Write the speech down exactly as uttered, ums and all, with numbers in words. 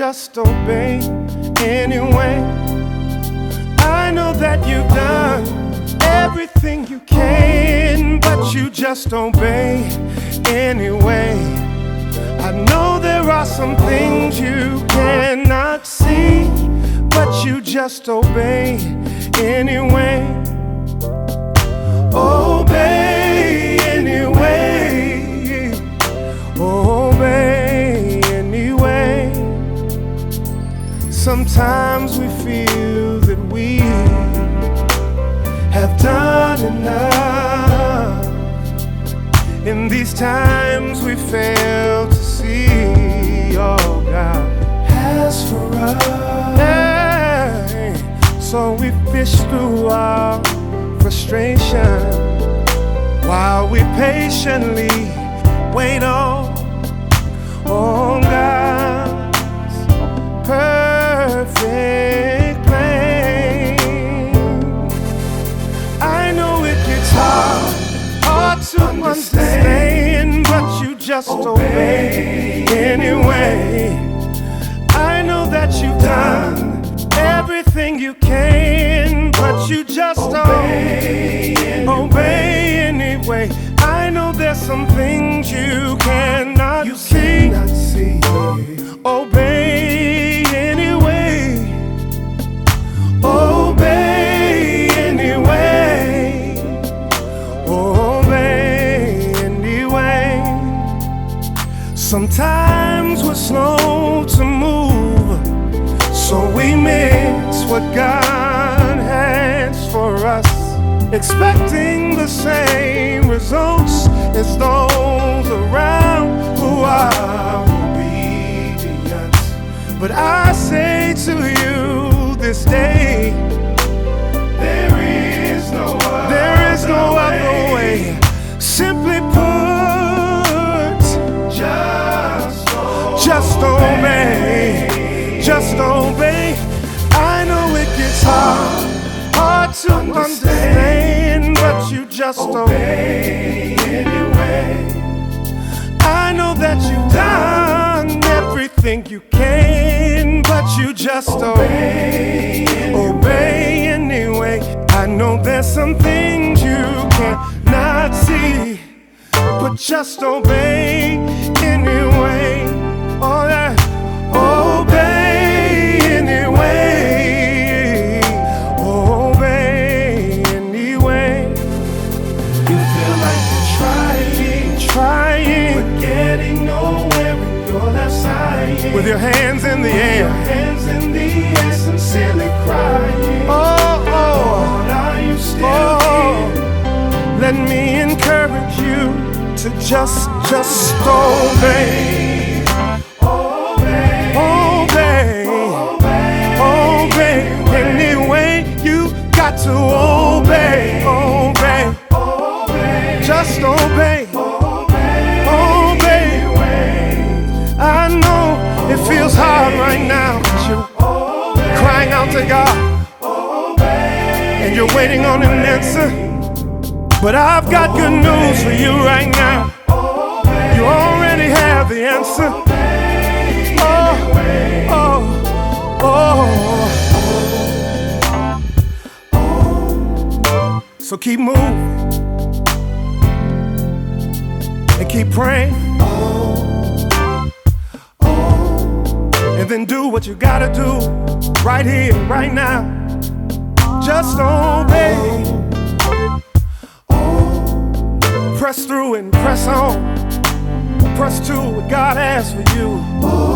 just obey anyway. I know that you've done everything you can, but you just obey anyway. I know there are some things you cannot see, but you just obey anyway. Obey anyway. Obey anyway. Sometimes we feel that we have done enough. In these times we fail to see all God has for us. Hey, so we fish through our frustration while we patiently wait on, on God's perfect plan. I know it gets hard, hard to understand, but you just obey anyway. I know that you've done everything you can, but you just obey anyway. Obey anyway. I know there's some things you cannot you see. Cannot see. Obey anyway. Obey anyway. Obey anyway. Sometimes we're slow to move, so we miss what God has for us, expecting the same results as those around who are obedient. But I say to you this day, there is no other, there is no other way. Simply put, just obey. Just obey. Just obey. I know it gets hard, hard to understand, but you just obey anyway. I know that you've done everything you can, but you just obey, obey anyway. I know there's some things you cannot see, but just obey anyway. Oh yeah, obey anyway. Obey anyway. You feel like you're trying, trying, but getting nowhere in your left side. With your hands in the air, your hands in the air, sincerely crying. Oh, oh, Lord, are you still oh, here? Let me encourage you to just, just obey. To obey, obey, obey, just obey, obey, obey. I know it feels hard right now, but you're crying out to God, and you're waiting on an answer. But I've got good news for you right now. You already have the answer. Oh, oh, oh. So keep moving and keep praying, and then do what you gotta do right here, right now. Just obey. Press through and press on. Press to what God has for you.